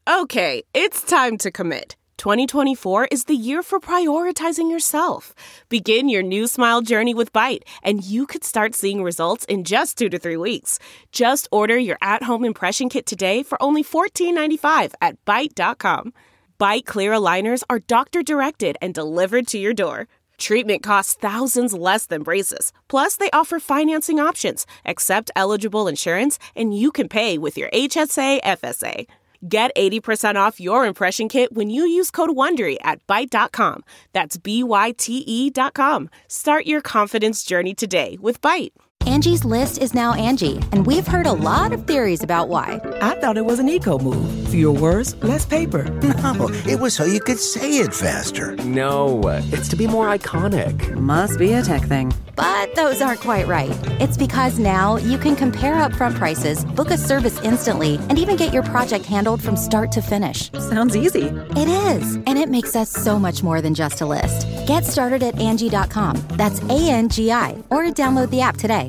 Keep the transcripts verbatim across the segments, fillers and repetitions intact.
Okay, it's time to commit. twenty twenty-four is the year for prioritizing yourself. Begin your new smile journey with Byte, and you could start seeing results in just two to three weeks. Just order your at-home impression kit today for only fourteen ninety-five at byte dot com. Byte Clear aligners are doctor-directed and delivered to your door. Treatment costs thousands less than braces. Plus, they offer financing options, accept eligible insurance, and you can pay with your H S A F S A. Get eighty percent off your impression kit when you use code WONDERY at byte dot com. That's B Y T E dot com. Start your confidence journey today with Byte. Angie's List is now Angie, and we've heard a lot of theories about why. I thought it was an eco move. Fewer words, less paper. No, it was so you could say it faster. No, it's to be more iconic. Must be a tech thing. But those aren't quite right. It's because now you can compare upfront prices, book a service instantly, and even get your project handled from start to finish. Sounds easy. It is, and it makes us so much more than just a list. Get started at Angie dot com. That's A N G I, or download the app today.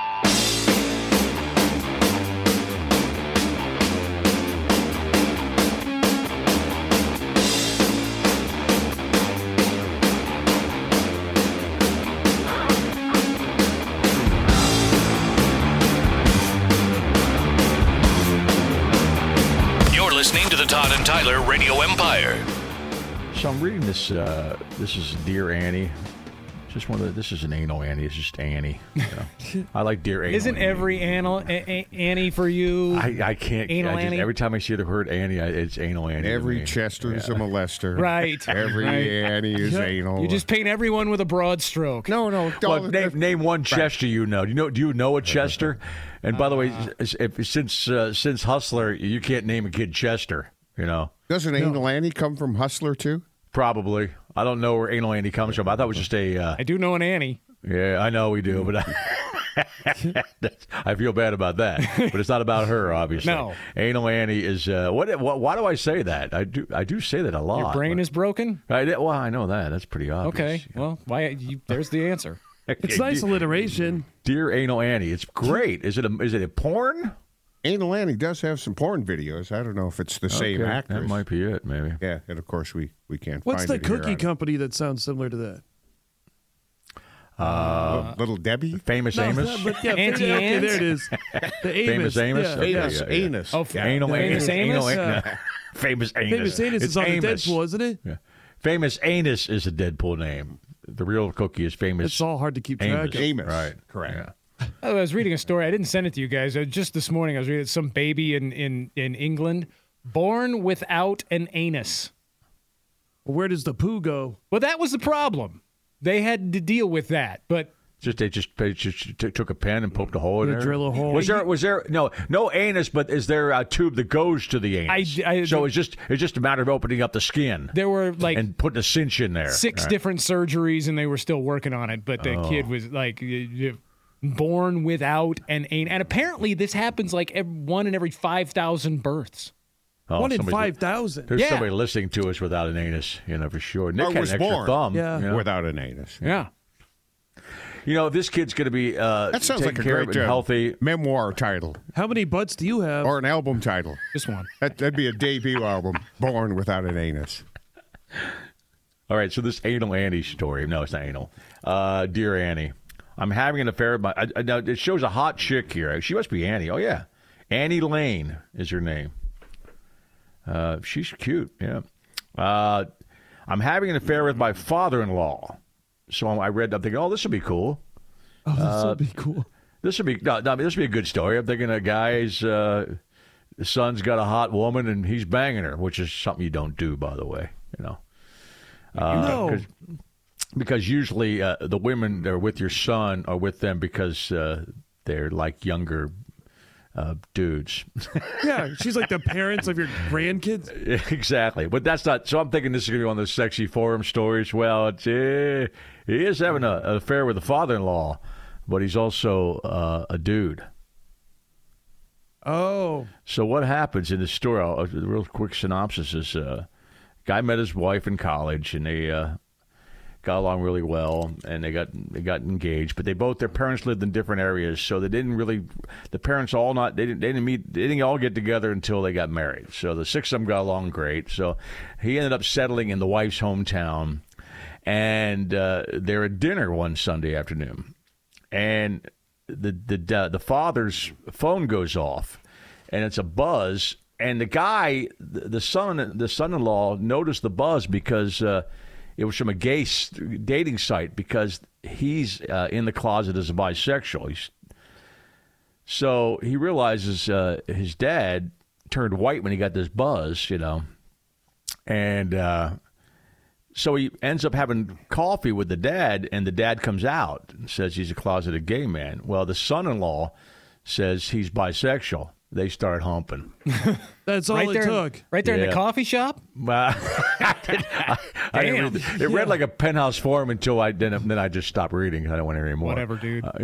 Listening to the Todd and Tyler Radio Empire. So I'm reading this. Uh, this is Dear Annie. Just one of the, this is an anal Annie. It's just Annie. You know? I like Dear Annie. Isn't every anal a- a- Annie for you? I, I can't. Anal I just, Annie? Every time I see the word Annie, I, it's anal Annie. Every Chester is yeah. a molester. Right. Every right. Annie is anal. You just paint everyone with a broad stroke. No, no. Well, name, name one Chester you know. Do you know? Do you know a Chester? And by the way, if, since uh, since Hustler, you can't name a kid Chester. You know. Doesn't Anal no. Annie come from Hustler too? Probably. I don't know where Anal Annie comes from. I thought it was just a. Uh, I do know an Annie. Yeah, I know we do, but I, I feel bad about that. But it's not about her, obviously. No. Anal Annie is. Uh, what, what? Why do I say that? I do. I do say that a lot. Your brain but, is broken. I, well, I know that. That's pretty obvious. Okay. Well, why? You, there's the answer. It's nice alliteration. Dear Anal Annie, it's great. Is it a? Is it a porn? Anal Annie does have some porn videos. I don't know if it's the same okay, actress. That might be it, maybe. Yeah, and of course we, we can't What's find the it here cookie on- company that sounds similar to that? Uh, Little Debbie? Famous No, Amos? but yeah, Auntie okay, Anne's? there it is. The Famous Amos? Yeah, Okay, yeah. Anus. yeah, yeah. Anus. Oh, Yeah, anal Famous anus. Amos? Anal, Yeah. no. Famous Anus. Famous Anus It's is on the Amos. Deadpool, isn't it? Yeah. Famous Anus is a Deadpool name. The real cookie is Famous It's all hard to keep track Amos. of. Amos. Right. Correct. Yeah. I was reading a story. I didn't send it to you guys. Uh, Just this morning, I was reading some baby in, in, in England born without an anus. Where does the poo go? Well, that was the problem. They had to deal with that. But Just they just, they just t- took a pen and poked a hole in They there. drill a hole. Was there? Was there? No, no anus. But is there a tube that goes to the anus? I- I- so it's just it's just a matter of opening up the skin there were like and putting a cinch in there. six Right. different surgeries, and they were still working on it. But the Oh. kid was like y- y- born without an anus. And apparently this happens like every, one in every five thousand births. Oh, One in somebody- five thousand. There's Yeah. somebody listening to us without an anus, you know, for sure. Nick Or had was an extra born. thumb. Yeah. you know. Without an anus. Yeah. You know, this kid's going to be uh, That sounds taken like a care great of and uh, healthy. memoir title How many butts do you have? or an album title. Just one. That, that'd be a debut album, Born Without an Anus. All right, so this anal Annie story. No, it's not anal. Uh, Dear Annie, I'm having an affair with my. I, I, now, it shows a hot chick here. She must be Annie. Oh, yeah. Annie Lane is her name. Uh, she's cute, yeah. Uh, I'm having an affair with my father-in-law. So I read, I'm thinking, oh, this would be cool. Oh, this Uh, would be cool. This would be no, no, this would be a good story. I'm thinking a guy's uh, son's got a hot woman and he's banging her, which is something you don't do, by the way. You know, uh, No. cause, because usually uh, the women that are with your son are with them because uh, they're like younger uh, dudes. Yeah, she's like the parents of your grandkids. Exactly, but that's not. So I'm thinking this is going to be one of those sexy forum stories. Well, it's, uh, he is having a, an affair with the father-in-law, but he's also uh, a dude. Oh. So what happens in the story? I'll, a real quick synopsis is: uh, guy met his wife in college, and they uh, got along really well, and they got they got engaged. But they both their parents lived in different areas, so they didn't really. The parents all not they didn't they didn't meet they didn't all get together until they got married. So the six of them got along great. So he ended up settling in the wife's hometown, and uh, they're at dinner one Sunday afternoon, and the the uh, the father's phone goes off, and it's a buzz. And the guy, the son, the son-in-law, noticed the buzz because uh, it was from a gay dating site because he's uh, in the closet as a bisexual. He's, so he realizes uh, his dad turned white when he got this buzz, you know, and uh, so he ends up having coffee with the dad, and the dad comes out and says he's a closeted gay man. Well, the son-in-law says he's bisexual. They start humping. That's all right it there, took. Right there Yeah. in the coffee shop? Uh, I didn't, I, I didn't read it. It read like a penthouse forum until I didn't. Then I just stopped reading. I don't want to hear anymore. Whatever, dude. Uh,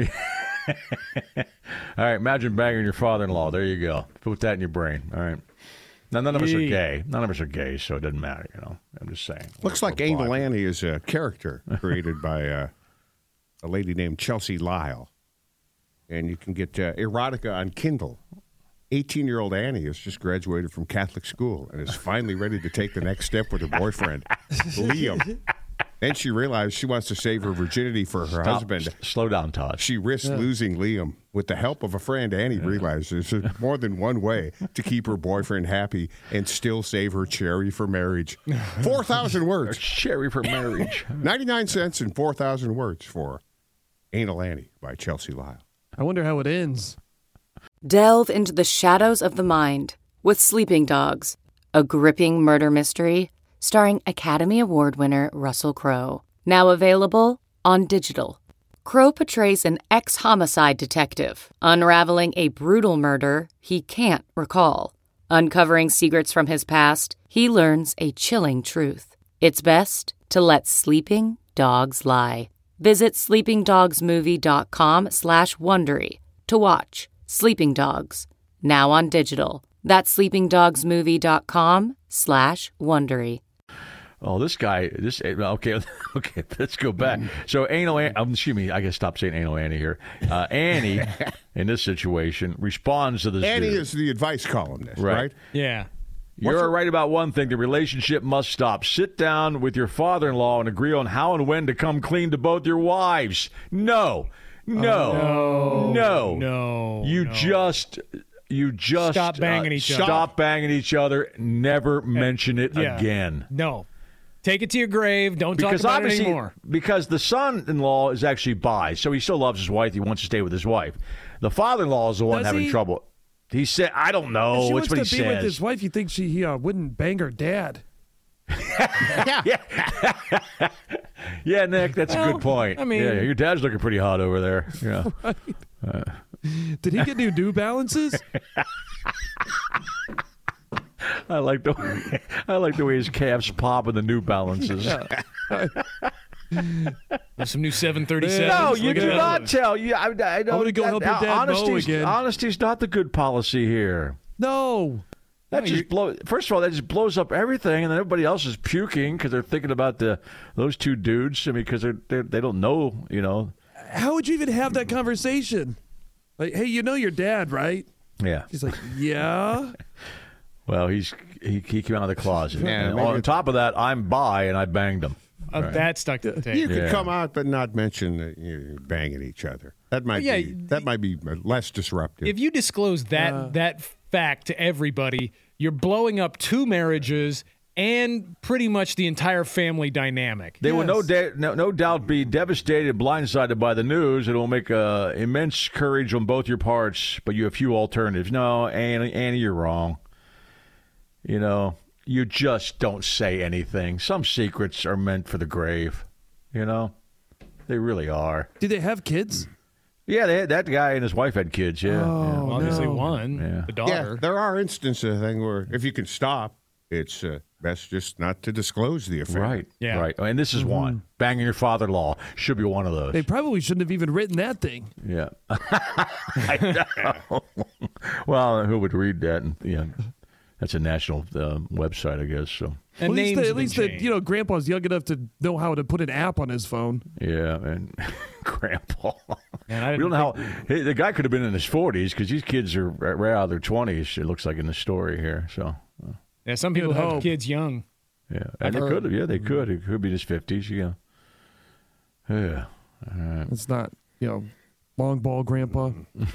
all right, imagine banging your father-in-law. There you go. Put that in your brain. All right. Now, none of us are Yee. gay. None of us are gay, so it doesn't matter. You know. I'm just saying. Looks like Anal Annie is a character created by uh, a lady named Chelsea Lyle. And you can get uh, erotica on Kindle. eighteen-year-old Annie has just graduated from Catholic school and is finally ready to take the next step with her boyfriend, Liam. Then she realized she wants to save her virginity for her Stop. husband. S- slow down, Todd. She risks Yeah. losing Liam. With the help of a friend, Annie realizes there's more than one way to keep her boyfriend happy and still save her cherry for marriage. four thousand words. Cherry for marriage. ninety-nine cents and four thousand words for Anal Annie by Chelsea Lyle. I wonder how it ends. Delve into the shadows of the mind with Sleeping Dogs, a gripping murder mystery starring Academy Award winner Russell Crowe. Now available on digital. Crowe portrays an ex-homicide detective unraveling a brutal murder he can't recall. Uncovering secrets from his past, he learns a chilling truth. It's best to let sleeping dogs lie. Visit sleepingdogsmovie.com slash Wondery to watch Sleeping Dogs, now on digital. That's sleepingdogsmovie.com slash Wondery. Oh, this guy, this, okay, okay, let's go back. So, Anal Annie, um, excuse me, I gotta stop saying Anal Annie here. Uh, Annie, in this situation, responds to this Annie dude. is the advice columnist, Right. right? Yeah. You're your- right about one thing. The relationship must stop. Sit down with your father-in-law and agree on how and when to come clean to both your wives. No. No. no. No. No. You no. just... You just Stop banging uh, each other. Stop banging each other. Never mention it Yeah. again. No. Take it to your grave. Don't Because talk about it obviously, anymore. because the son-in-law is actually bi, so he still loves his wife. He wants to stay with his wife. The father-in-law is the one Does having he? trouble. He said, "I don't know." if she It's wants what to he be says. with his wife, you think she he, uh, wouldn't bang her dad? Yeah, Nick, that's a Well, good point. I mean- yeah, your dad's looking pretty hot over there. Yeah. Uh, Did he get new New Balances? I like the way, I like the way his calves pop in the New Balances. There's some new seven thirty-sevens. No, you Look at do that. not tell. You, I, I don't. gonna go help your dad mow honesty's, again. Honesty's not the good policy here. No. That No, just you- blow. First of all, that just blows up everything, and then everybody else is puking because they're thinking about the those two dudes. I mean, because they're, they're they don't know, you know. How would you even have that conversation? Like, hey, you know your dad, right? Yeah. He's like, yeah. Well, he's he, he came out of the closet. Yeah, and maybe on it's- top of that, I'm bi and I banged him. Uh, Right. That stuck to the tape. You could Yeah. come out but not mention that you're banging each other. That might Yeah, be that might be less disruptive. If you disclose that Uh. that fact to everybody, you're blowing up two marriages and pretty much the entire family dynamic. They will no, Yes. da- no no doubt be devastated and blindsided by the news. It will make uh, immense courage on both your parts, but you have few alternatives. No, Annie, Annie, you're wrong. You know, you just don't say anything. Some secrets are meant for the grave. You know, they really are. Do they have kids? Yeah, they had, that guy and his wife had kids. Yeah, Oh, Obviously, no. one, Yeah. the yeah, daughter. there are instances I think where if you can stop, it's uh, best just not to disclose the yeah. affair. right. Yeah. right. And this is one. Banging your father-in-law should be one of those. They probably shouldn't have even written that thing. Yeah. I know. Well, who would read that? And, yeah, that's a national uh, website, I guess. So, And Well, at least, names the, have at least been the, changed. you know, Grandpa's young enough to know how to put an app on his phone. Yeah, and Grandpa. Man, I we don't didn't know how hey, the guy could have been in his forties because these kids are right, right out of their twenties. It looks like in the story here. So, uh, Yeah, some people Good have hope. kids young. yeah, I've and they heard. could have. Yeah, they could. It could be in his fifties. Yeah, yeah. It's not, you know, long ball Grandpa.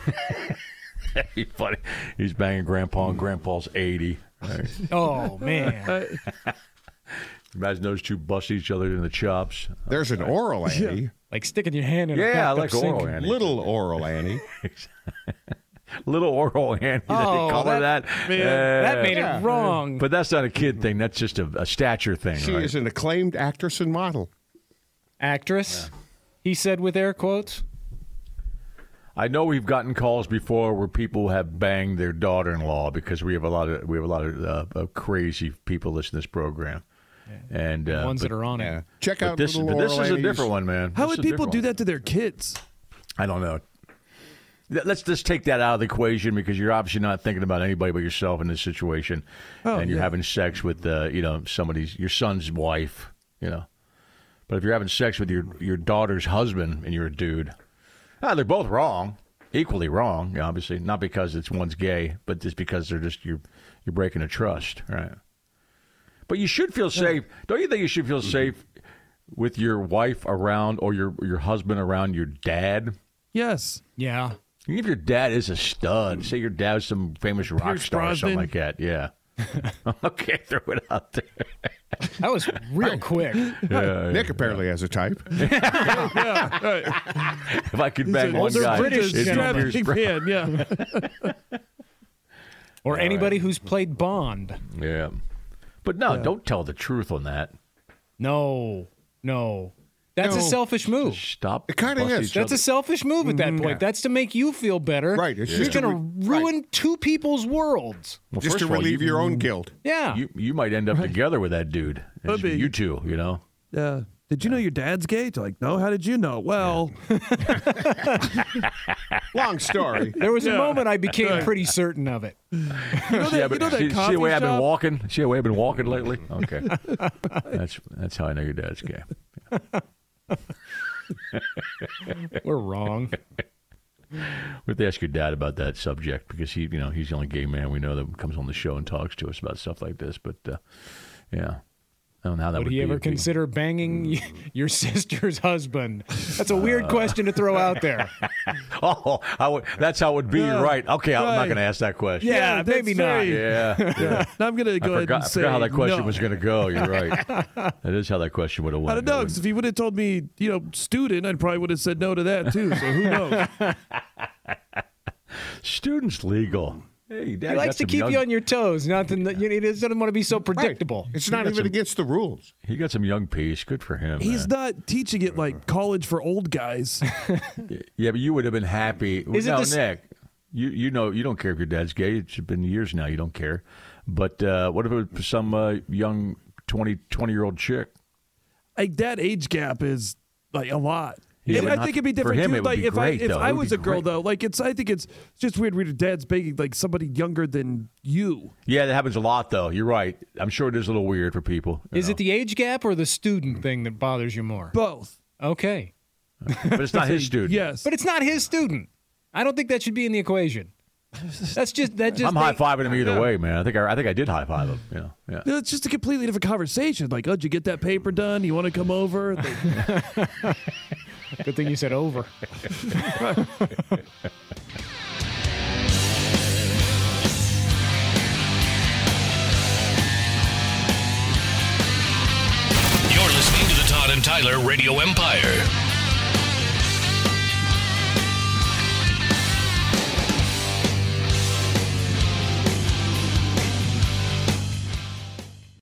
He's funny. He's banging Grandpa, and Grandpa's eighty. Right? Oh, man. Imagine those two bust each other in the chops. There's an oral Annie. Like sticking your hand in a Yeah, I bathtub like oral sink. Annie. Little oral Annie. Little oral Annie. Oh, they call her that- that. man, Uh, That made it wrong. But that's not a kid thing. That's just a, a stature thing. She right? is an acclaimed actress and model. Actress, he said with air quotes. I know we've gotten calls before where people have banged their daughter-in-law because we have a lot of we have a lot of, uh, of crazy people listening to this program, and uh, Ones but, that are on Yeah. it. Check But out this, Little but this Oral is a Annie's- different one, man. How This would is a people different do one. that to their kids? I don't know. Th- Let's just take that out of the equation because you're obviously not thinking about anybody but yourself in this situation, Oh, and you're yeah. having sex with uh, you know somebody's your son's wife, you know. But if you're having sex with your your daughter's husband and you're a dude, ah, they're both wrong, equally wrong. Obviously, not because it's one's gay, but just because they're just you're you're breaking a trust, right? But you should feel safe, don't you think? You should feel safe with your wife around or your your husband around your dad. Yes. Yeah. Even if your dad is a stud, say your dad's some famous rock Pierce star or something Brosnan. like that, yeah. Okay, throw it out there. That was real quick. Yeah, Nick apparently has a type. Yeah. Right. if I could bang He's an one older guy, British it'd be Pierce strapping Brosnan. man. Yeah. Or anybody who's played Bond. Yeah, but no, don't tell the truth on that. No. No. That's a No. selfish move. Stop. It kinda busting is. each That's a other. selfish move at that point. That's to make you feel better. Right, it's You're just to going to re- ruin two people's worlds. Well, Just first to of all, relieve you, your own guilt. Yeah. You you might end up together with that dude. Could It's be. You two, you know. Yeah. Did you know your dad's gay? They're like, no. How did you know? Well, Long story. There was a Yeah. moment I became pretty certain of it. you know See, that, how- you know that see, see coffee the way I've been shop? walking? See the way I've been walking lately? Okay. that's that's how I know your dad's gay. We're wrong. We have to ask your dad about that subject because he, you know, he's the only gay man we know that comes on the show and talks to us about stuff like this. But uh, yeah, I don't know how that Would would he be ever if he- consider banging y- your sister's husband? That's a weird question to throw out there. Oh, I would, that's how it would be. You're right. Okay, I'm not Right. going to ask that question. Yeah, Yeah, maybe that's not. very- Yeah. yeah. Now I'm gonna I go ahead forgot, and I say forgot how that question no. was going to go. You're right. That is how that question would have went. I don't know, because if he would have told me, you know, student, I probably would have said no to that too. So who knows? Student's legal. Hey, Dad He likes to keep you on your toes. Nothing that you know, he doesn't want to be so predictable. It's not got even some- against the rules. He got some young piece. Good for him. He's man. not teaching it like college for old guys. Yeah, but you would have been happy. Is it no, the s- Nick, you you know you don't care if your dad's gay. It's been years now. You don't care. But uh, what if it was some uh, young twenty, twenty-year-old chick? Like that age gap is like a lot. Yeah, And but I not- think it'd be for different him, too. it would Like be if great, I if though. I It would was be a girl great. though, like it's I think it's just weird when your dad's banging like somebody younger than you. Yeah, that happens a lot, though. You're right. I'm sure it is a little weird for people. you Is know. it the age gap or the student thing that bothers you more? Both. Okay. But it's not his student. Yes. But it's not his student. I don't think that should be in the equation. That's just that just I'm high fiving him either way, man. I think I, I think I did high five him. You know, yeah. No, it's just a completely different conversation. Like, oh, did you get that paper done? You want to come over? Like, Good thing you said over. You're listening to the Todd and Tyler Radio Empire.